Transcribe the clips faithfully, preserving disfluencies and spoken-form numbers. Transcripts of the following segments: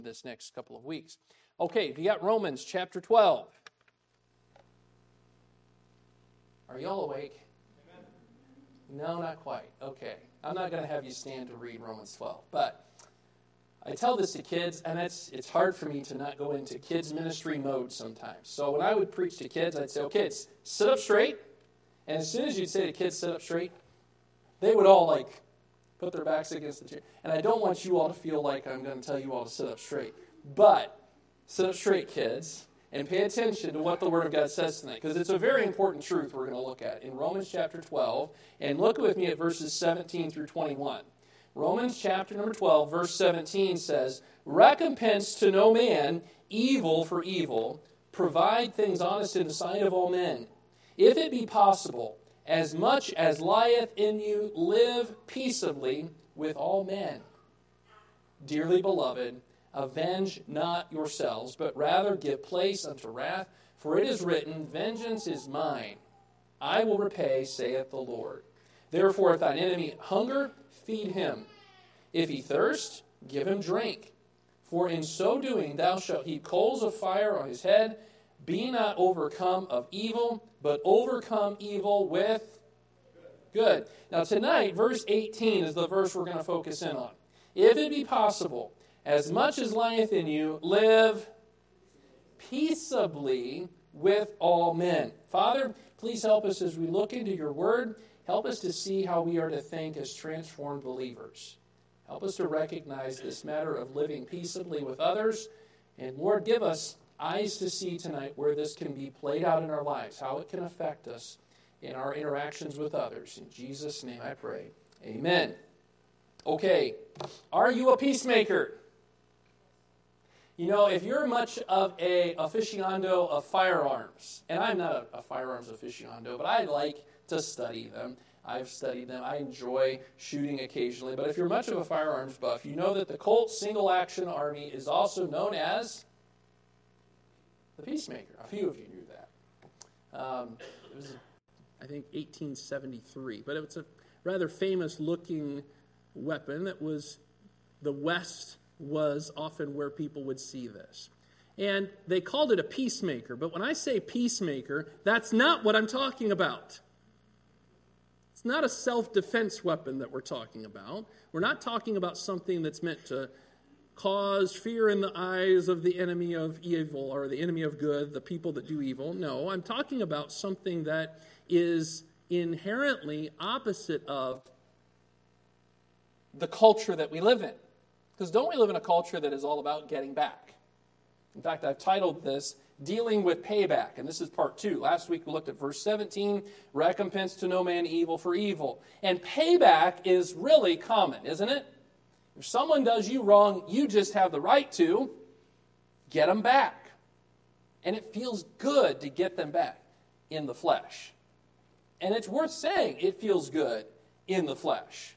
this next couple of weeks. Okay, if you got Romans chapter twelve. Are you all awake? Amen. No, not quite. Okay. I'm not going to have you stand to read Romans twelve, but I tell this to kids, and it's it's hard for me to not go into kids ministry mode sometimes. So when I would preach to kids, I'd say, okay, kids, sit up straight. And as soon as you'd say to kids, sit up straight, they would all like put their backs against the chair. And I don't want you all to feel like I'm going to tell you all to sit up straight. But sit up straight, kids, and pay attention to what the Word of God says tonight, because it's a very important truth we're going to look at in Romans chapter twelve. And look with me at verses seventeen through twenty-one. Romans chapter number twelve, verse seventeen says, "Recompense to no man evil for evil. Provide things honest in the sight of all men. If it be possible, as much as lieth in you, live peaceably with all men. Dearly beloved, avenge not yourselves, but rather give place unto wrath. For it is written, Vengeance is mine. I will repay, saith the Lord. Therefore, if thine enemy hunger, feed him. If he thirst, give him drink. For in so doing thou shalt heap coals of fire on his head. Be not overcome of evil, but overcome evil with good." Now tonight, verse eighteen is the verse we're going to focus in on. "If it be possible, as much as lieth in you, live peaceably with all men." Father, please help us as we look into your word. Help us to see how we are to think as transformed believers. Help us to recognize this matter of living peaceably with others. And Lord, give us eyes to see tonight where this can be played out in our lives, how it can affect us in our interactions with others. In Jesus' name I pray. Amen. Okay, are you a peacemaker? You know, if you're much of a aficionado of firearms, and I'm not a, a firearms aficionado, but I like to study them. I've studied them. I enjoy shooting occasionally. But if you're much of a firearms buff, you know that the Colt Single Action Army is also known as the Peacemaker. A few of you knew that. Um, it was, I think, eighteen seventy-three. But it's a rather famous-looking weapon that was, the West was often where people would see this. And they called it a peacemaker. But when I say peacemaker, that's not what I'm talking about. It's not a self-defense weapon that we're talking about. We're not talking about something that's meant to cause fear in the eyes of the enemy of evil or the enemy of good, the people that do evil. No, I'm talking about something that is inherently opposite of the culture that we live in. Because don't we live in a culture that is all about getting back? In fact, I've titled this, Dealing with Payback, and this is part two. Last week we looked at verse seventeen, recompense to no man evil for evil. And payback is really common, isn't it? If someone does you wrong, you just have the right to get them back. And it feels good to get them back in the flesh. And it's worth saying it feels good in the flesh.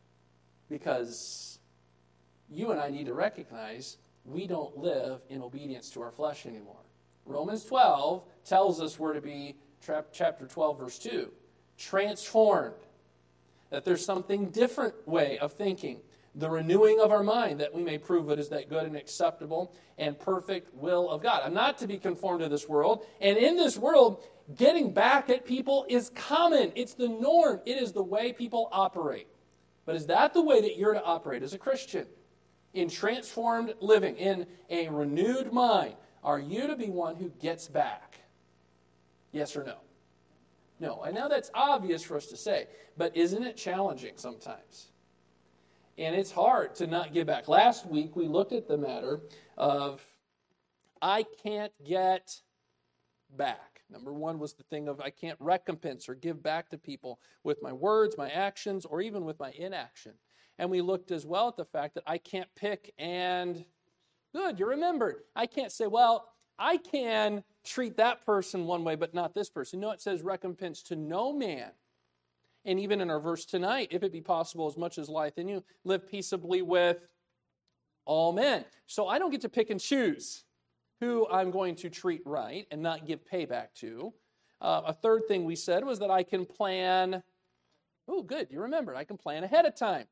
Because you and I need to recognize we don't live in obedience to our flesh anymore. Romans twelve tells us we're to be, chapter twelve, verse two, transformed. That there's something different way of thinking. The renewing of our mind, that we may prove what is that good and acceptable and perfect will of God. I'm not to be conformed to this world. And in this world, getting back at people is common. It's the norm. It is the way people operate. But is that the way that you're to operate as a Christian? In transformed living, in a renewed mind, are you to be one who gets back? Yes or no? No. I know that's obvious for us to say, but isn't it challenging sometimes? And it's hard to not give back. Last week, we looked at the matter of I can't get back. Number one was the thing of I can't recompense or give back to people with my words, my actions, or even with my inaction. And we looked as well at the fact that I can't pick and, good, you remembered. I can't say, well, I can treat that person one way, but not this person. No, it says recompense to no man. And even in our verse tonight, if it be possible, as much as lieth in you, live peaceably with all men. So I don't get to pick and choose who I'm going to treat right and not give payback to. Uh, a third thing we said was that I can plan. Oh, good, you remember. I can plan ahead of time.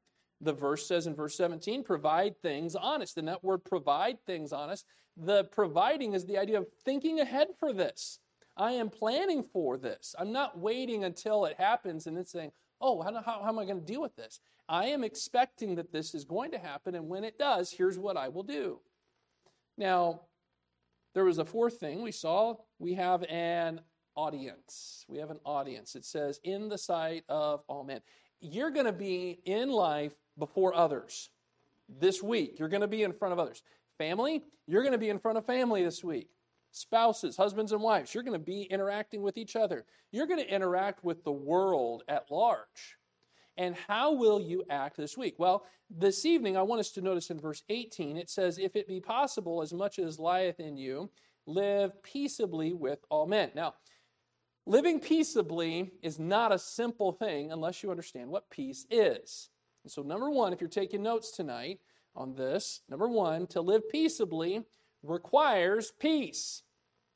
The verse says in verse seventeen, provide things honest. And that word provide things honest, the providing is the idea of thinking ahead for this. I am planning for this. I'm not waiting until it happens and then saying, oh, how, how, how am I going to deal with this? I am expecting that this is going to happen, and when it does, here's what I will do. Now, there was a fourth thing we saw. We have an audience. We have an audience. It says, in the sight of all men. You're going to be in life before others this week. You're going to be in front of others. Family, you're going to be in front of family this week. Spouses, husbands and wives, you're going to be interacting with each other. You're going to interact with the world at large. And how will you act this week? Well, this evening, I want us to notice in verse eighteen, it says, if it be possible, as much as lieth in you, live peaceably with all men. Now, living peaceably is not a simple thing unless you understand what peace is. And so number one, if you're taking notes tonight on this, number one, to live peaceably requires peace.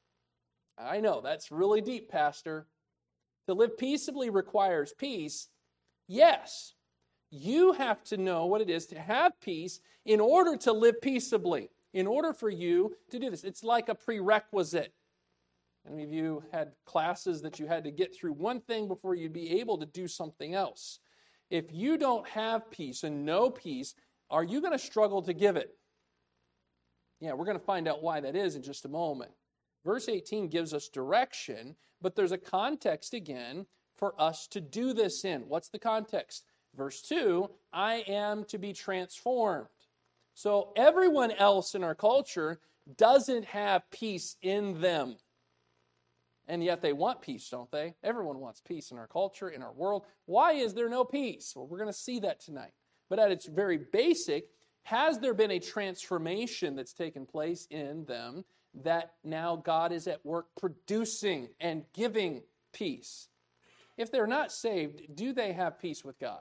I know, that's really deep, Pastor. To live peaceably requires peace. Yes, you have to know what it is to have peace in order to live peaceably, in order for you to do this. It's like a prerequisite. Any of you had classes that you had to get through one thing before you'd be able to do something else? If you don't have peace and know peace, are you going to struggle to give it? Yeah, we're going to find out why that is in just a moment. Verse eighteen gives us direction, but there's a context again for us to do this in. What's the context? Verse two, I am to be transformed. So everyone else in our culture doesn't have peace in them. And yet they want peace, don't they? Everyone wants peace in our culture, in our world. Why is there no peace? Well, we're going to see that tonight. But at its very basic, has there been a transformation that's taken place in them that now God is at work producing and giving peace? If they're not saved, do they have peace with God?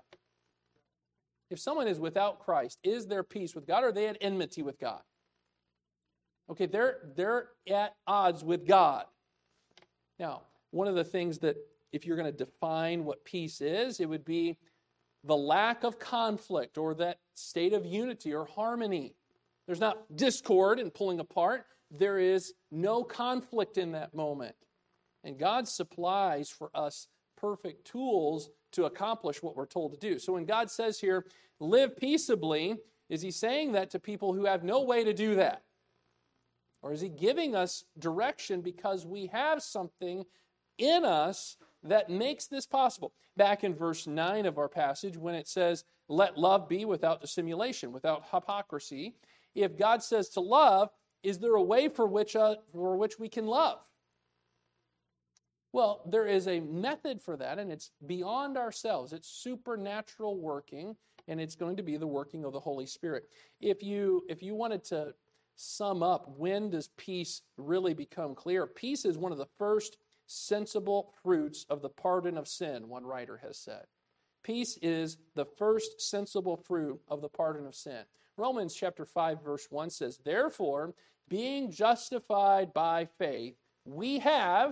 If someone is without Christ, is there peace with God, or are they at enmity with God? Okay, they're, they're at odds with God. Now, one of the things that, if you're going to define what peace is, it would be the lack of conflict or that state of unity or harmony. There's not discord and pulling apart. There is no conflict in that moment. And God supplies for us perfect tools to accomplish what we're told to do. So when God says here, live peaceably, is he saying that to people who have no way to do that? Or is he giving us direction because we have something in us that makes this possible? Back in verse nine of our passage, when it says, let love be without dissimulation, without hypocrisy, if God says to love, is there a way for which, uh, for which we can love? Well, there is a method for that, and it's beyond ourselves. It's supernatural working, and it's going to be the working of the Holy Spirit. If you, if you wanted to sum up when does peace really become clear, peace is one of the first sensible fruits of the pardon of sin, one writer has said. Peace is the first sensible fruit of the pardon of sin. Romans chapter five, verse one says, therefore, being justified by faith, we have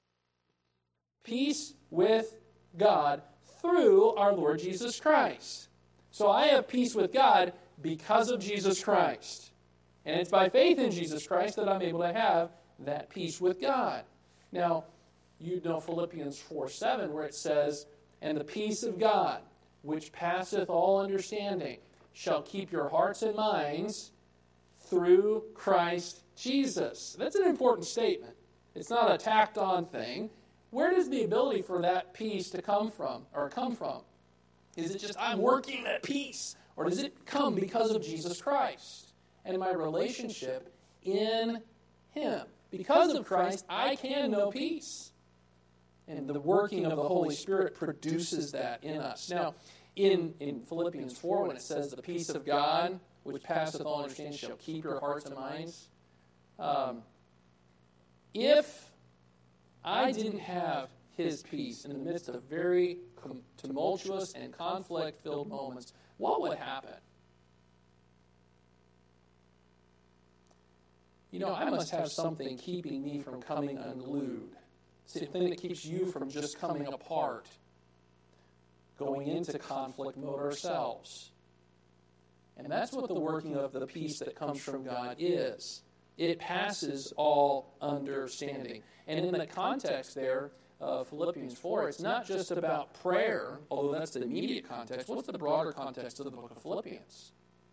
peace with God through our Lord Jesus Christ. So I have peace with God because of Jesus Christ. And it's by faith in Jesus Christ that I'm able to have that peace with God. Now, you know Philippians four seven, where it says, and the peace of God, which passeth all understanding, shall keep your hearts and minds through Christ Jesus. That's an important statement. It's not a tacked-on thing. Where does the ability for that peace to come from, or come from? Is it just, I'm working at peace? Or does it come because of Jesus Christ and my relationship in Him? Because of Christ, I can know peace. And the working of the Holy Spirit produces that in us. Now, in, in Philippians four, when it says, the peace of God, which passeth all understanding, shall keep your hearts and minds. Um, if I didn't have His peace in the midst of very tumultuous and conflict-filled moments, what would happen? You know, I must have something keeping me from coming unglued. It's the thing that keeps you from just coming apart, going into conflict mode ourselves. And that's what the working of the peace that comes from God is. It passes all understanding. And in the context there of Philippians four, it's not just about prayer, although that's the immediate context. What's the broader context of the book of Philippians?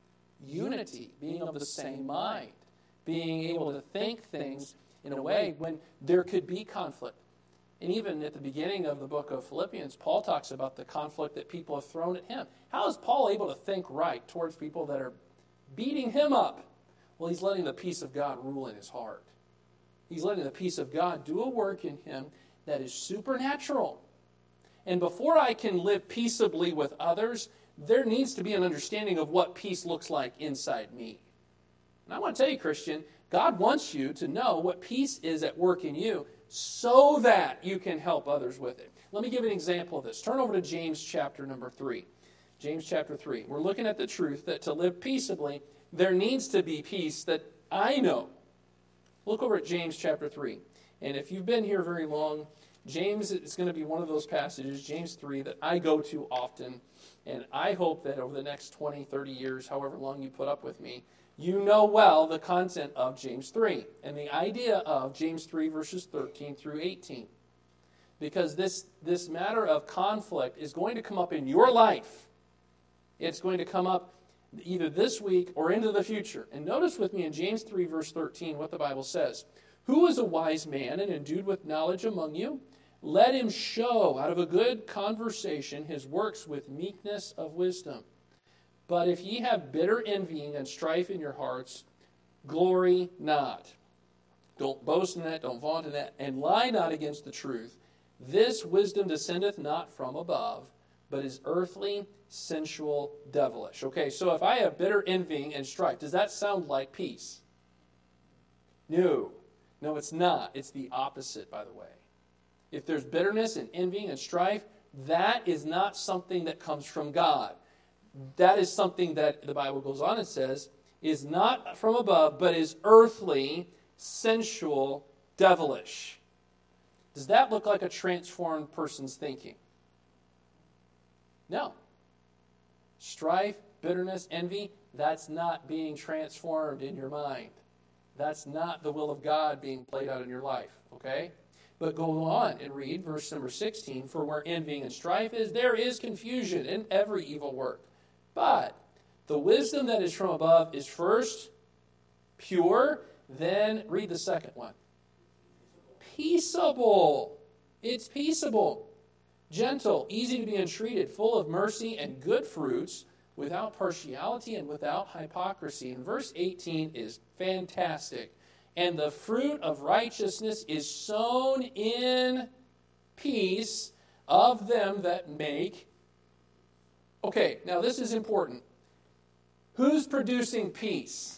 Unity, being of the same mind, being able to think things in a way when there could be conflict. And even at the beginning of the book of Philippians, Paul talks about the conflict that people have thrown at him. How is Paul able to think right towards people that are beating him up? Well, he's letting the peace of God rule in his heart. He's letting the peace of God do a work in him that is supernatural. And before I can live peaceably with others, there needs to be an understanding of what peace looks like inside me. And I want to tell you, Christian, God wants you to know what peace is at work in you so that you can help others with it. Let me give an example of this. Turn over to James chapter number three. James chapter three. We're looking at the truth that to live peaceably, there needs to be peace that I know. Look over at James chapter three. And if you've been here very long, James is going to be one of those passages, James three, that I go to often. And I hope that over the next twenty, thirty years, however long you put up with me, you know well the content of James three and the idea of James three verses thirteen through eighteen. Because this, this matter of conflict is going to come up in your life. It's going to come up either this week or into the future. And notice with me in James three verse thirteen what the Bible says. Who is a wise man and endued with knowledge among you? Let him show out of a good conversation his works with meekness of wisdom. But if ye have bitter envying and strife in your hearts, glory not. Don't boast in that, don't vaunt in that, and lie not against the truth. This wisdom descendeth not from above, but is earthly, sensual, devilish. Okay, so if I have bitter envying and strife, does that sound like peace? No. No, it's not. It's the opposite, by the way. If there's bitterness and envying and strife, that is not something that comes from God. That is something that the Bible goes on and says is not from above, but is earthly, sensual, devilish. Does that look like a transformed person's thinking? No. Strife, bitterness, envy, that's not being transformed in your mind. That's not the will of God being played out in your life, okay? But go on and read verse number sixteen. For where envying and strife is, there is confusion in every evil work. But the wisdom that is from above is first pure, then read the second one. Peaceable. It's peaceable. Gentle, easy to be entreated, full of mercy and good fruits, without partiality and without hypocrisy. And verse eighteen is fantastic. And the fruit of righteousness is sown in peace of them that make. Okay, now this is important. Who's producing peace?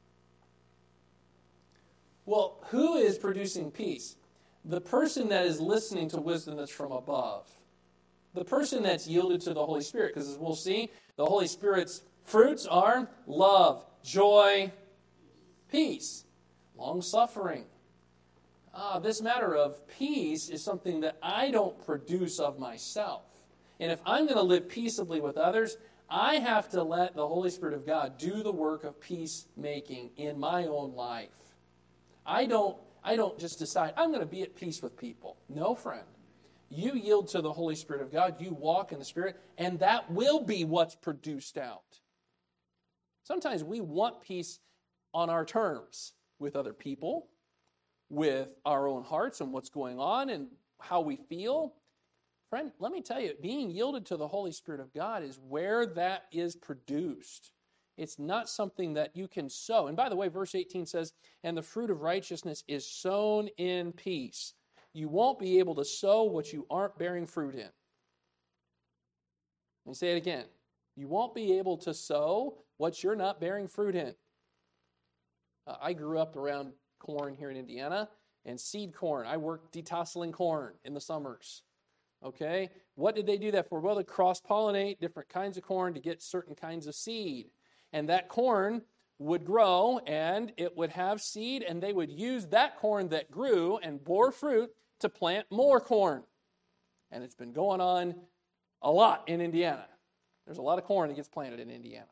Well, who is producing peace? The person that is listening to wisdom that's from above. The person that's yielded to the Holy Spirit. Because as we'll see, the Holy Spirit's fruits are love, joy, peace, long-suffering. Ah, this matter of peace is something that I don't produce of myself. And if I'm going to live peaceably with others, I have to let the Holy Spirit of God do the work of peacemaking in my own life. I don't, I don't just decide, I'm going to be at peace with people. No, friend. You yield to the Holy Spirit of God, you walk in the Spirit, and that will be what's produced out. Sometimes we want peace on our terms with other people, with our own hearts and what's going on and how we feel. Friend, let me tell you, being yielded to the Holy Spirit of God is where that is produced. It's not something that you can sow. And by the way, verse eighteen says, and the fruit of righteousness is sown in peace. You won't be able to sow what you aren't bearing fruit in. Let me say it again. You won't be able to sow what you're not bearing fruit in. Uh, I grew up around corn here in Indiana, and seed corn. I worked detasseling corn in the summers. Okay? What did they do that for? Well, to cross-pollinate different kinds of corn to get certain kinds of seed. And that corn would grow, and it would have seed, and they would use that corn that grew and bore fruit to plant more corn. And it's been going on a lot in Indiana. There's a lot of corn that gets planted in Indiana.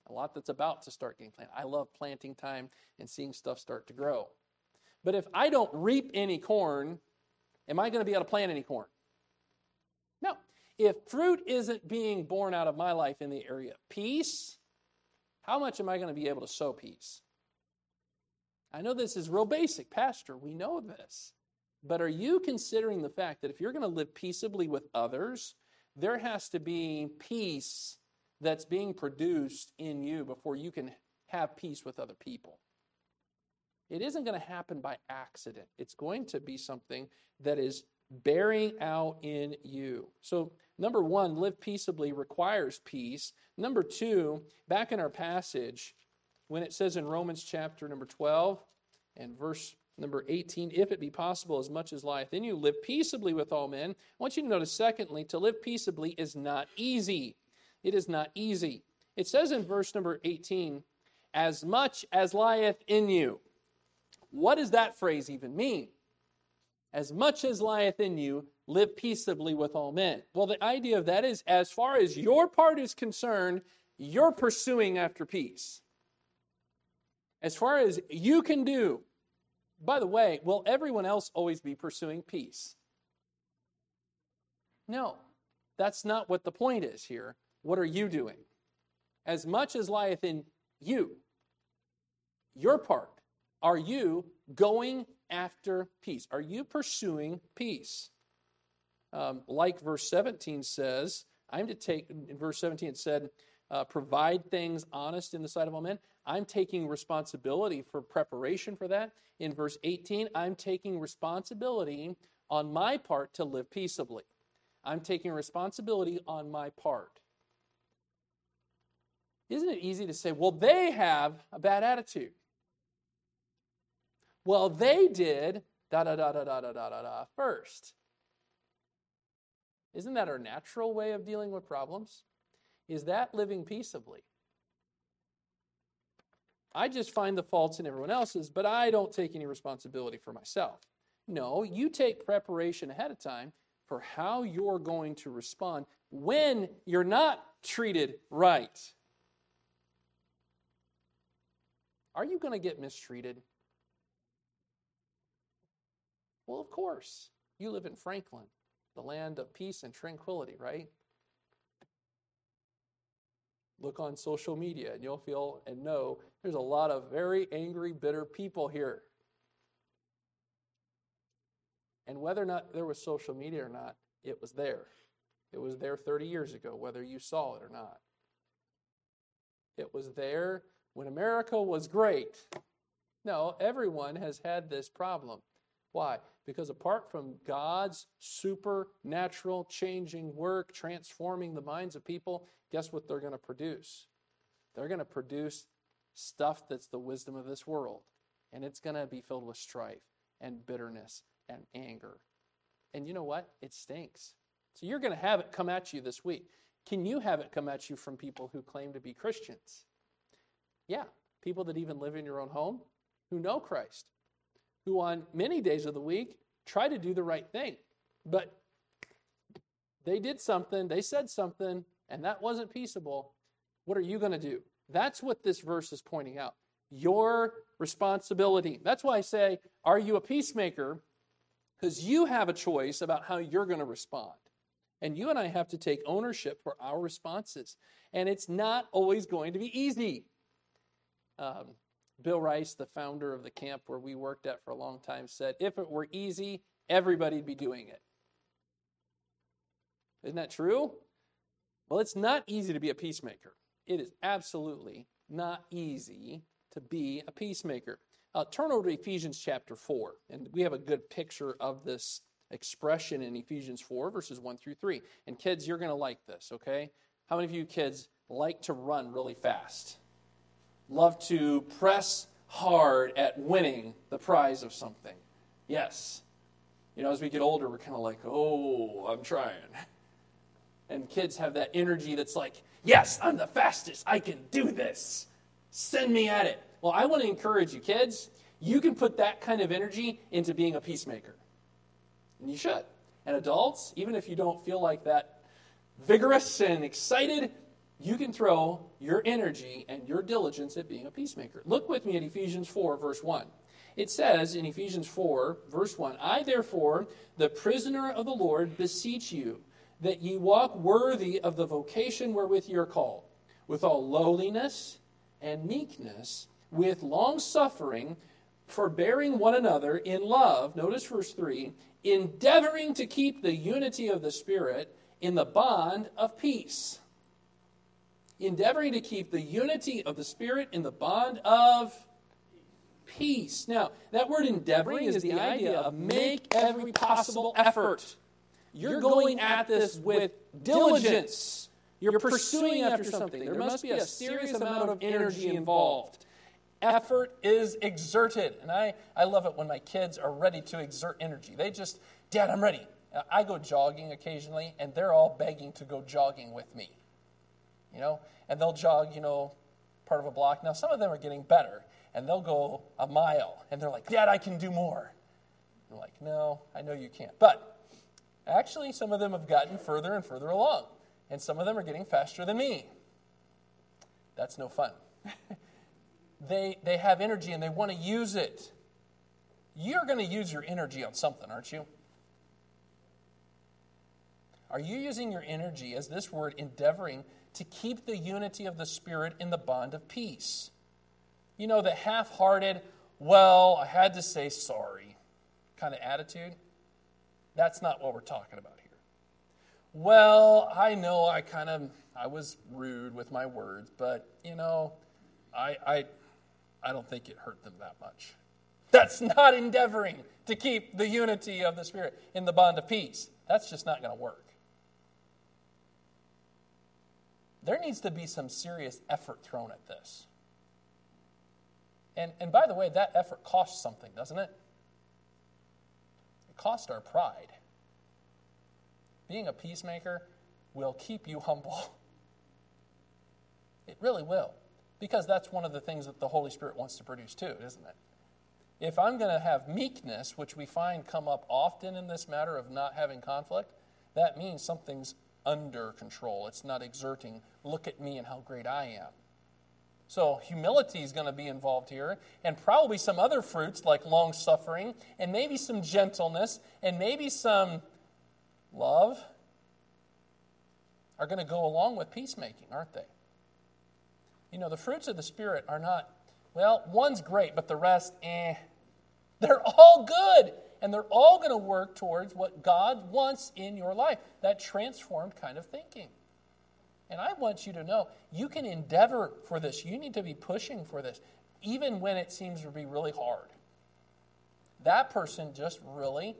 A lot that's about to start getting planted. I love planting time and seeing stuff start to grow. But if I don't reap any corn, am I going to be able to plant any corn? No. If fruit isn't being born out of my life in the area of peace, how much am I going to be able to sow peace? I know this is real basic, Pastor. We know this. But are you considering the fact that if you're going to live peaceably with others, there has to be peace that's being produced in you before you can have peace with other people? It isn't going to happen by accident. It's going to be something that is bearing out in you. So, number one, live peaceably requires peace. Number two, back in our passage, when it says in Romans chapter number twelve and verse number eighteen, if it be possible, as much as lieth in you, live peaceably with all men. I want you to notice, secondly, to live peaceably is not easy. It is not easy. It says in verse number eighteen, as much as lieth in you. What does that phrase even mean? As much as lieth in you, live peaceably with all men. Well, the idea of that is, as far as your part is concerned, you're pursuing after peace. As far as you can do. By the way, will everyone else always be pursuing peace? No, that's not what the point is here. What are you doing? As much as lieth in you, your part, are you going after peace? Are you pursuing peace? Um, like verse seventeen says, I'm to take, in verse seventeen it said, uh, provide things honest in the sight of all men. I'm taking responsibility for preparation for that. In verse eighteen, I'm taking responsibility on my part to live peaceably. I'm taking responsibility on my part. Isn't it easy to say, well, they have a bad attitude? Well, they did da-da-da-da-da-da-da-da first. Isn't that our natural way of dealing with problems? Is that living peaceably? I just find the faults in everyone else's, but I don't take any responsibility for myself. No, you take preparation ahead of time for how you're going to respond when you're not treated right. Are you going to get mistreated? Well, of course. You live in Franklin, the land of peace and tranquility, right? Look on social media and you'll feel and know there's a lot of very angry, bitter people here. And whether or not there was social media or not, it was there. It was there thirty years ago, whether you saw it or not. It was there when America was great. No, everyone has had this problem. Why? Because apart from God's supernatural changing work, transforming the minds of people, guess what they're going to produce? They're going to produce stuff that's the wisdom of this world. And it's going to be filled with strife and bitterness and anger. And you know what? It stinks. So you're going to have it come at you this week. Can you have it come at you from people who claim to be Christians? Yeah, people that even live in your own home who know Christ, who on many days of the week try to do the right thing. But they did something, they said something, and that wasn't peaceable. What are you going to do? That's what this verse is pointing out. Your responsibility. That's why I say, are you a peacemaker? Because you have a choice about how you're going to respond. And you and I have to take ownership for our responses. And it's not always going to be easy. Um, Bill Rice, the founder of the camp where we worked at for a long time, said, if it were easy, everybody'd be doing it. Isn't that true? Well, it's not easy to be a peacemaker. It is absolutely not easy to be a peacemaker. Uh, turn over to Ephesians chapter four, and we have a good picture of this expression in Ephesians four, verses one through three. And kids, you're going to like this, okay? How many of you kids like to run really fast? Love to press hard at winning the prize of something? Yes. You know, as we get older, we're kind of like, oh, I'm trying. And kids have that energy that's like, yes, I'm the fastest. I can do this. Send me at it. Well, I want to encourage you, kids. You can put that kind of energy into being a peacemaker. And you should. And adults, even if you don't feel like that vigorous and excited, you can throw your energy and your diligence at being a peacemaker. Look with me at Ephesians four, verse one. It says in Ephesians four, verse one, I therefore, the prisoner of the Lord, beseech you, that ye walk worthy of the vocation wherewith ye are called, with all lowliness and meekness, with long-suffering, forbearing one another in love, notice verse three, endeavoring to keep the unity of the Spirit in the bond of peace. Endeavoring to keep the unity of the Spirit in the bond of peace. Now, that word endeavoring is the idea of make every possible effort. You're going at this with diligence. You're pursuing after something. There must be a serious amount of energy involved. Effort is exerted. And I, I love it when my kids are ready to exert energy. They just, Dad, I'm ready. I go jogging occasionally, and they're all begging to go jogging with me. You know, and they'll jog, you know, part of a block. Now, some of them are getting better, and they'll go a mile, and they're like, Dad, I can do more. I'm like, no, I know you can't. But actually, some of them have gotten further and further along, and some of them are getting faster than me. That's no fun. they they have energy, and they want to use it. You're going to use your energy on something, aren't you? Are you using your energy, as this word, endeavoring to keep the unity of the Spirit in the bond of peace? You know, the half-hearted, well, I had to say sorry kind of attitude. That's not what we're talking about here. Well, I know I kind of, I was rude with my words, but, you know, I, I, I don't think it hurt them that much. That's not endeavoring to keep the unity of the Spirit in the bond of peace. That's just not going to work. There needs to be some serious effort thrown at this. And, and by the way, that effort costs something, doesn't it? It costs our pride. Being a peacemaker will keep you humble. It really will. Because that's one of the things that the Holy Spirit wants to produce too, isn't it? If I'm going to have meekness, which we find come up often in this matter of not having conflict, that means something's under control. It's not exerting, look at me and how great I am. So humility is going to be involved here, and probably some other fruits like long-suffering, and maybe some gentleness, and maybe some love are going to go along with peacemaking, aren't they? You know, the fruits of the Spirit are not, well, one's great, but the rest, eh. They're all good. And they're all going to work towards what God wants in your life, that transformed kind of thinking. And I want you to know, you can endeavor for this. You need to be pushing for this, even when it seems to be really hard. That person just really,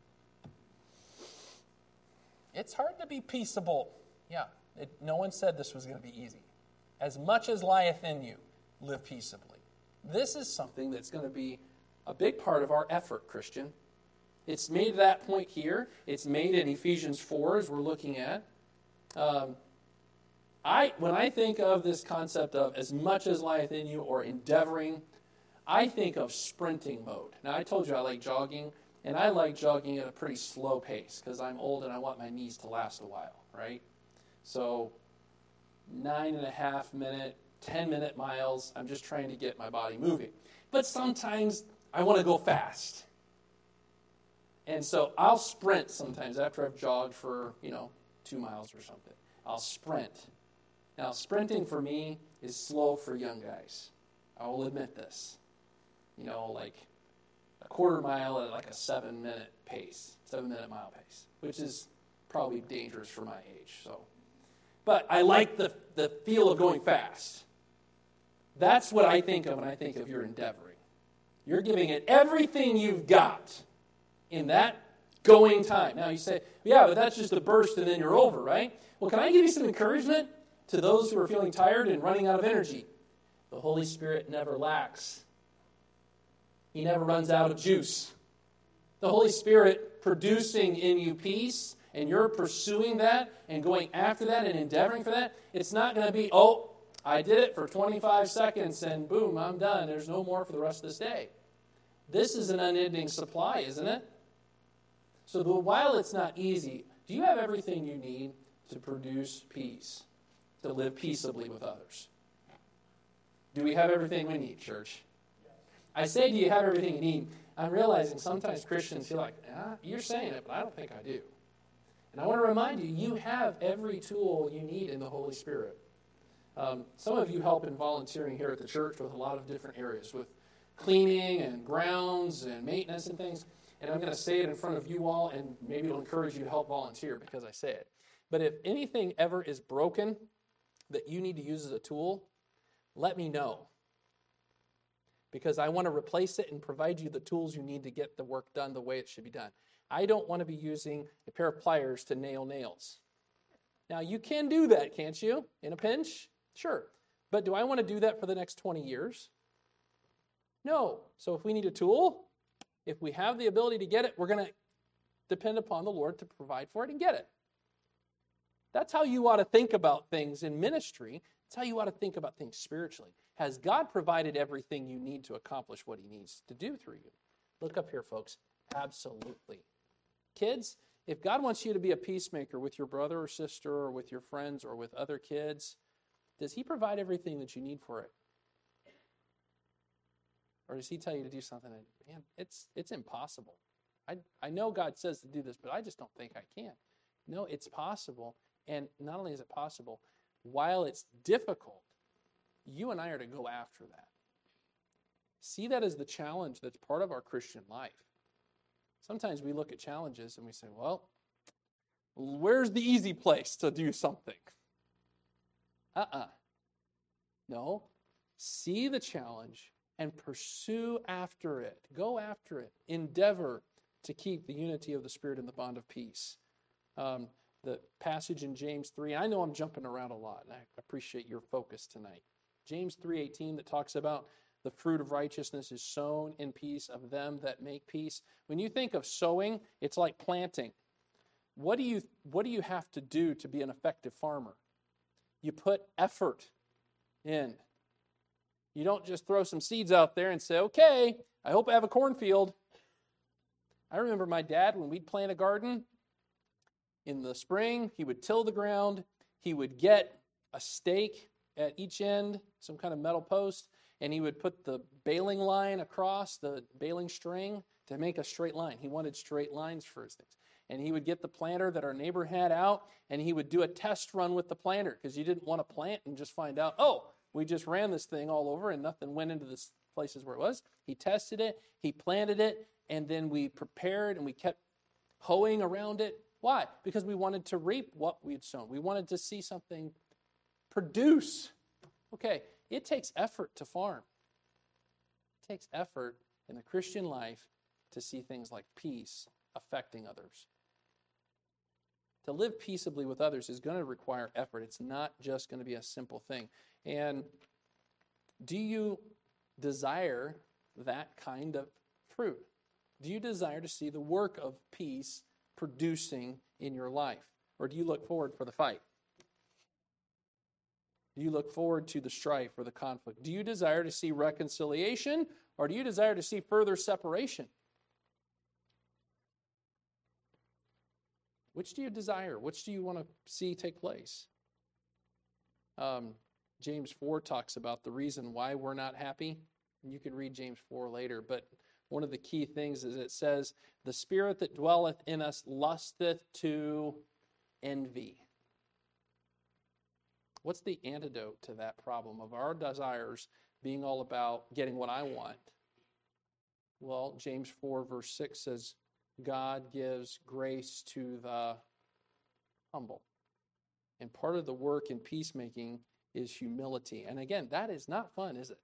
it's hard to be peaceable. Yeah, it, no one said this was going to be easy. As much as lieth in you, live peaceably. This is something that's going to be a big part of our effort, Christian. It's made that point here. It's made in Ephesians four, as we're looking at. Um, I when I think of this concept of as much as lieth in you or endeavoring, I think of sprinting mode. Now, I told you I like jogging, and I like jogging at a pretty slow pace because I'm old and I want my knees to last a while, right? So nine and a half minute, ten minute miles, I'm just trying to get my body moving. But sometimes I want to go fast. And so I'll sprint sometimes after I've jogged for, you know, two miles or something. I'll sprint. Now, sprinting for me is slow for young guys. I will admit this. You know, like a quarter mile at like a seven-minute pace, seven-minute mile pace, which is probably dangerous for my age. So, but I like the, the feel of going fast. That's what I think of when I think of your endeavoring. You're giving it everything you've got in that going time. Now you say, yeah, but that's just a burst and then you're over, right? Well, can I give you some encouragement to those who are feeling tired and running out of energy? The Holy Spirit never lacks. He never runs out of juice. The Holy Spirit producing in you peace, and you're pursuing that and going after that and endeavoring for that, it's not going to be, oh, I did it for twenty-five seconds and boom, I'm done. There's no more for the rest of this day. This is an unending supply, isn't it? So while it's not easy, do you have everything you need to produce peace? to live peaceably with others. Do we have everything we need, church? I say, do you have everything you need? I'm realizing sometimes Christians feel like, ah, you're saying it, but I don't think I do. And I want to remind you, you have every tool you need in the Holy Spirit. Um, some of you help in volunteering here at the church with a lot of different areas, with cleaning and grounds and maintenance and things. And I'm going to say it in front of you all, and maybe it'll encourage you to help volunteer because I say it. But if anything ever is broken that you need to use as a tool, let me know. Because I want to replace it and provide you the tools you need to get the work done the way it should be done. I don't want to be using a pair of pliers to nail nails. Now, you can do that, can't you? In a pinch? Sure. But do I want to do that for the next twenty years? No. So if we need a tool, if we have the ability to get it, we're going to depend upon the Lord to provide for it and get it. That's how you ought to think about things in ministry. That's how you ought to think about things spiritually. Has God provided everything you need to accomplish what he needs to do through you? Look up here, folks. Absolutely. Kids, if God wants you to be a peacemaker with your brother or sister or with your friends or with other kids, does he provide everything that you need for it? Or does he tell you to do something that, man, it's it's impossible. I, I know God says to do this, but I just don't think I can. No, it's possible. And not only is it possible, while it's difficult, you and I are to go after that. See that as the challenge that's part of our Christian life. Sometimes we look at challenges and we say, well, where's the easy place to do something? Uh-uh. No. See the challenge and pursue after it. Go after it. Endeavor to keep the unity of the Spirit and the bond of peace. Um, the passage in James three, I know I'm jumping around a lot, and I appreciate your focus tonight. James three eighteen that talks about the fruit of righteousness is sown in peace of them that make peace. When you think of sowing, it's like planting. What do you what do you have to do to be an effective farmer? You put effort in. You don't just throw some seeds out there and say, okay, I hope I have a cornfield. I remember my dad, when we'd plant a garden, in the spring, he would till the ground. He would get a stake at each end, some kind of metal post, and he would put the baling line across, the baling string, to make a straight line. He wanted straight lines for his things. And he would get the planter that our neighbor had out, and he would do a test run with the planter, because you didn't want to plant and just find out, oh, we just ran this thing all over and nothing went into the places where it was. He tested it, he planted it, and then we prepared and we kept hoeing around it. Why? Because we wanted to reap what we'd sown. We wanted to see something produce. Okay, it takes effort to farm. It takes effort in the Christian life to see things like peace affecting others. To live peaceably with others is going to require effort. It's not just going to be a simple thing. And do you desire that kind of fruit? Do you desire to see the work of peace producing in your life? Or do you look forward for the fight? Do you look forward to the strife or the conflict? Do you desire to see reconciliation, or do you desire to see further separation? Which do you desire? Which do you want to see take place? Um, James four talks about the reason why we're not happy. You can read James four later, but one of the key things is it says, the spirit that dwelleth in us lusteth to envy. What's the antidote to that problem of our desires being all about getting what I want? Well, James four verse six says, God gives grace to the humble. And part of the work in peacemaking is humility. And again, that is not fun, is it?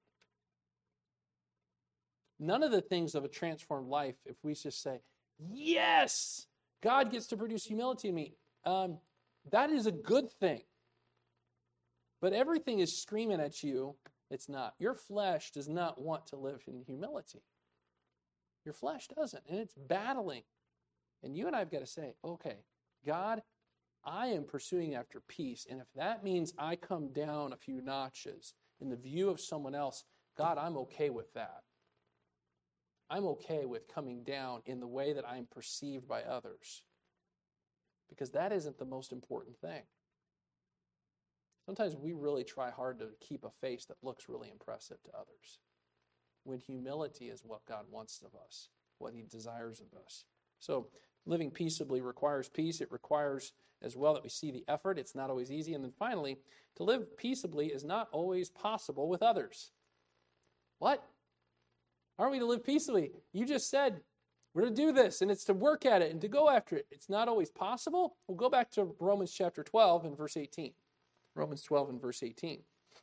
None of the things of a transformed life, if we just say, yes, God gets to produce humility in me, um, that is a good thing. But everything is screaming at you, it's not. Your flesh does not want to live in humility. Your flesh doesn't, and it's battling. And you and I have got to say, okay, God, I am pursuing after peace, and if that means I come down a few notches in the view of someone else, God, I'm okay with that. I'm okay with coming down in the way that I'm perceived by others. Because that isn't the most important thing. Sometimes we really try hard to keep a face that looks really impressive to others, when humility is what God wants of us, what he desires of us. So living peaceably requires peace. It requires as well that we see the effort. It's not always easy. And then finally, to live peaceably is not always possible with others. What? Aren't we to live peaceably? You just said we're to do this, and it's to work at it and to go after it. It's not always possible. We'll go back to Romans chapter twelve and verse eighteen. Romans twelve and verse eighteen.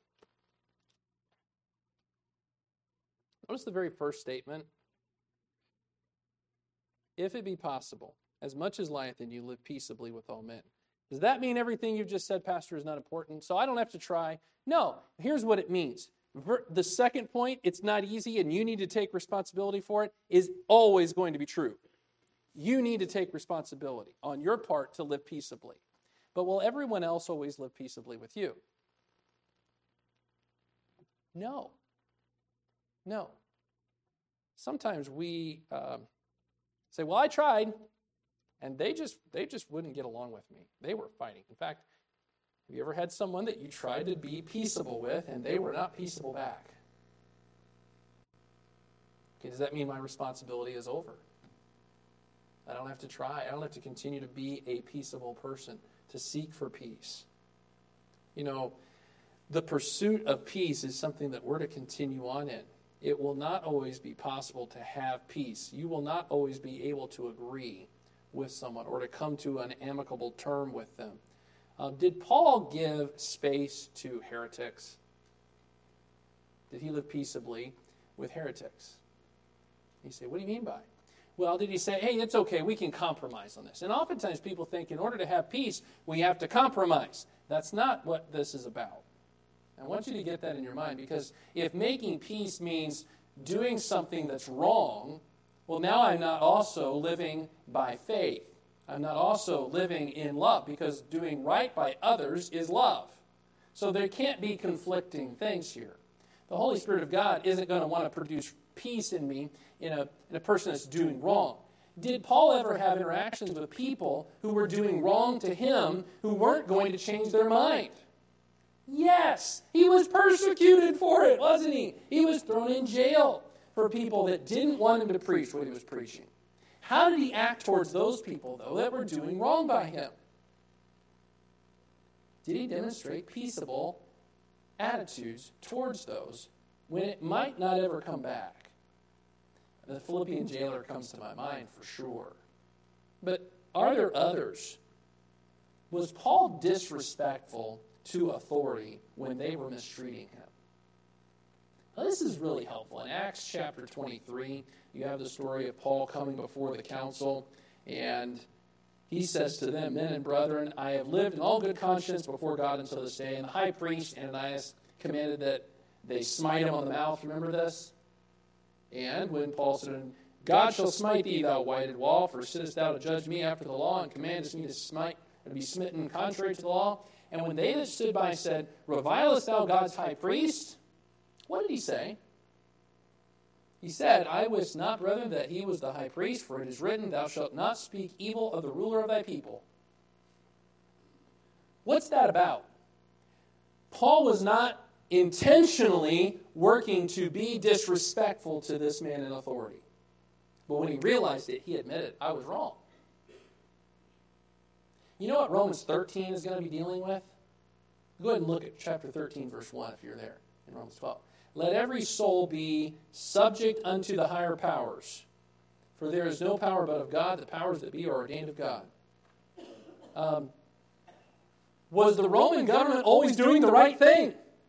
Notice the very first statement. If it be possible, as much as lieth in you, live peaceably with all men. Does that mean everything you've just said, Pastor, is not important? So I don't have to try? No. Here's what it means. The second point, it's not easy and you need to take responsibility for it, is always going to be true. You need to take responsibility on your part to live peaceably. But will everyone else always live peaceably with you? No. No. Sometimes we um, say, well, I tried, and they just they just wouldn't get along with me. They were fighting. In fact, have you ever had someone that you tried to be peaceable with, and they were not peaceable back? Okay, does that mean my responsibility is over? I don't have to try. I don't have to continue to be a peaceable person, to seek for peace. You know, the pursuit of peace is something that we're to continue on in. It will not always be possible to have peace. You will not always be able to agree with someone or to come to an amicable term with them. Um, did Paul give space to heretics? Did he live peaceably with heretics? You say, what do you mean by it? Well, did he say, hey, it's okay, we can compromise on this? And oftentimes people think in order to have peace, we have to compromise. That's not what this is about. I want you to get that in your mind, because if making peace means doing something that's wrong, well, now I'm not also living by faith. I'm not also living in love, because doing right by others is love. So there can't be conflicting things here. The Holy Spirit of God isn't going to want to produce peace in me in a, in a person that's doing wrong. Did Paul ever have interactions with people who were doing wrong to him who weren't going to change their mind? Yes, he was persecuted for it, wasn't he? He was thrown in jail for people that didn't want him to preach what he was preaching. How did he act towards those people, though, that were doing wrong by him? Did he demonstrate peaceable attitudes towards those when it might not ever come back? The Philippian jailer comes to my mind for sure. But are there others? Was Paul disrespectful to authority when they were mistreating him? Now, this is really helpful. In Acts chapter twenty-three, you have the story of Paul coming before the council, and he says to them, men and brethren, I have lived in all good conscience before God until this day. And the high priest Ananias commanded that they smite him on the mouth. Remember this? And when Paul said, God shall smite thee, thou whited wall, for sittest thou to judge me after the law, and commandest me to smite and be smitten contrary to the law? And when they that stood by said, revilest thou God's high priest? What did he say? He said, I wist not, brethren, that he was the high priest, for it is written, thou shalt not speak evil of the ruler of thy people. What's that about? Paul was not intentionally working to be disrespectful to this man in authority. But when he realized it, he admitted, I was wrong. You know what Romans thirteen is going to be dealing with? Go ahead and look at chapter thirteen, verse one, if you're there, in Romans twelve. Let every soul be subject unto the higher powers, for there is no power but of God. The powers that be are ordained of God. Um, was the Roman government always doing the right thing?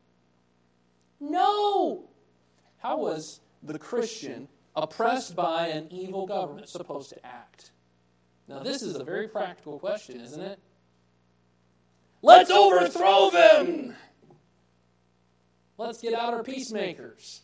No! How was the Christian oppressed by an evil government supposed to act? Now, this is a very practical question, isn't it? Let's overthrow them! Let's get out our peacemakers.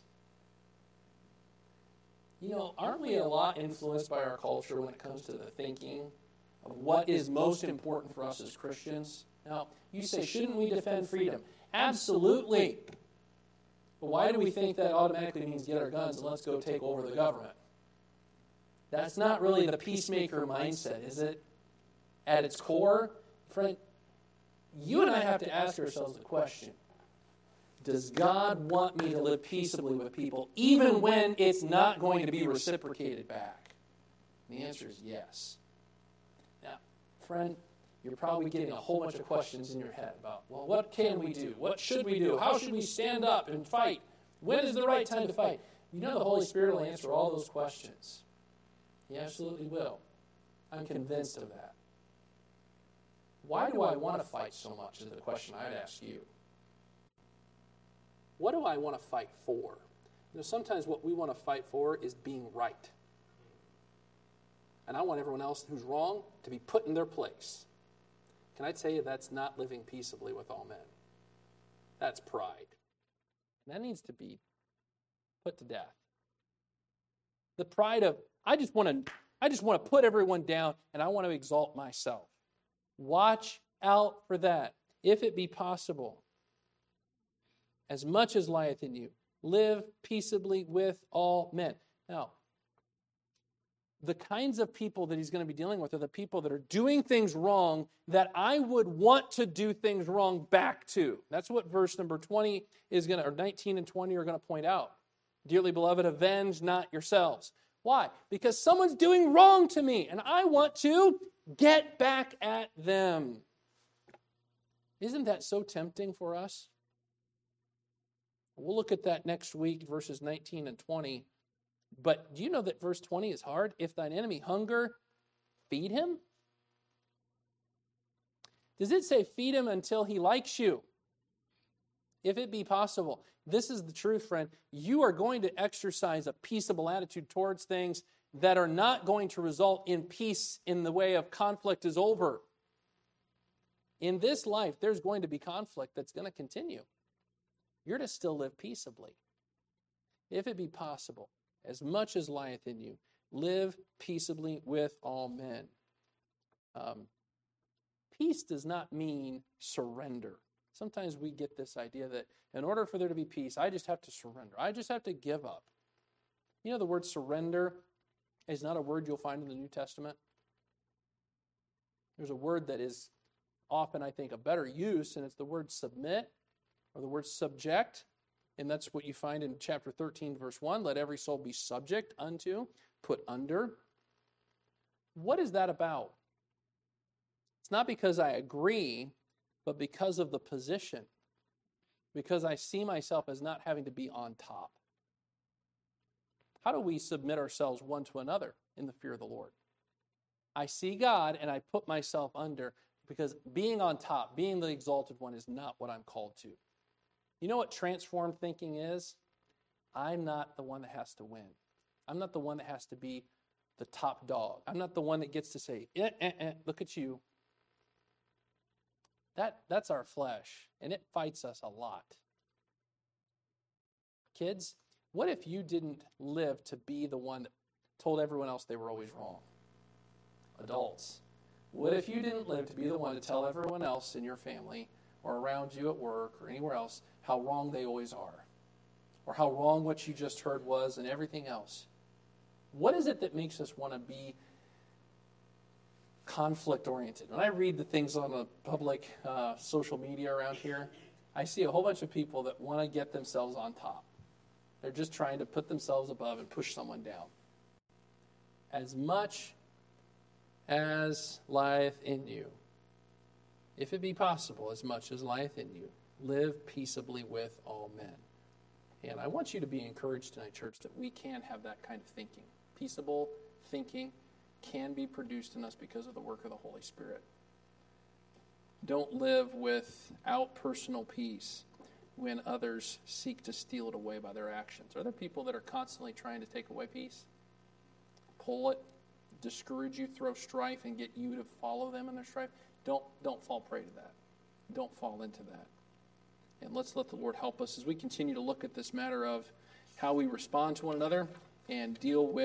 You know, aren't we a lot influenced by our culture when it comes to the thinking of what is most important for us as Christians? Now, you say, shouldn't we defend freedom? Absolutely. But why do we think that automatically means get our guns and let's go take over the government? That's not really the peacemaker mindset, is it? At its core, friend, you and I have to ask ourselves the question, does God want me to live peaceably with people even when it's not going to be reciprocated back? And the answer is yes. Now, friend, you're probably getting a whole bunch of questions in your head about, well, what can we do? What should we do? How should we stand up and fight? When is the right time to fight? You know the Holy Spirit will answer all those questions. He absolutely will. I'm convinced of that. Why do I want to fight so much is the question I'd ask you. What do I want to fight for? You know, sometimes what we want to fight for is being right. And I want everyone else who's wrong to be put in their place. Can I tell you that's not living peaceably with all men? That's pride. And that needs to be put to death. The pride of, I just want to, I just want to put everyone down and I want to exalt myself. Watch out for that. If it be possible, as much as lieth in you, live peaceably with all men. Now, the kinds of people that he's going to be dealing with are the people that are doing things wrong that I would want to do things wrong back to. That's what verse number twenty is going to, or nineteen and twenty are going to point out. Dearly beloved, avenge not yourselves. Why? Because someone's doing wrong to me, and I want to get back at them. Isn't that so tempting for us? We'll look at that next week, verses nineteen and twenty. But do you know that verse twenty is hard? If thine enemy hunger, feed him? Does it say feed him until he likes you? If it be possible. This is the truth, friend. You are going to exercise a peaceable attitude towards things that are not going to result in peace in the way of conflict is over. In this life, there's going to be conflict that's going to continue. You're to still live peaceably. If it be possible, as much as lieth in you, live peaceably with all men. Um, peace does not mean surrender. Sometimes we get this idea that in order for there to be peace, I just have to surrender. I just have to give up. You know, the word surrender is not a word you'll find in the New Testament. There's a word that is often, I think, a better use, and it's the word submit or the word subject. And that's what you find in chapter thirteen, verse one. Let every soul be subject unto, put under. What is that about? It's not because I agree, but because of the position. Because I see myself as not having to be on top. How do we submit ourselves one to another in the fear of the Lord? I see God and I put myself under, because being on top, being the exalted one, is not what I'm called to. You know what transformed thinking is? I'm not the one that has to win. I'm not the one that has to be the top dog. I'm not the one that gets to say, eh, eh, eh, look at you. That, that's our flesh, and it fights us a lot. Kids, what if you didn't live to be the one that told everyone else they were always wrong? Adults, what if you didn't live to be the one to tell everyone else in your family or around you at work or anywhere else how wrong they always are, or how wrong what you just heard was and everything else? What is it that makes us want to be conflict-oriented? When I read the things on the public uh, social media around here, I see a whole bunch of people that want to get themselves on top. They're just trying to put themselves above and push someone down. As much as lieth in you, if it be possible, as much as lieth in you, live peaceably with all men. And I want you to be encouraged tonight, church, that we can have that kind of thinking. Peaceable thinking can be produced in us because of the work of the Holy Spirit. Don't live without personal peace when others seek to steal it away by their actions. Are there people that are constantly trying to take away peace? Pull it, discourage you, throw strife, and get you to follow them in their strife? Don't, don't fall prey to that. Don't fall into that. And let's let the Lord help us as we continue to look at this matter of how we respond to one another and deal with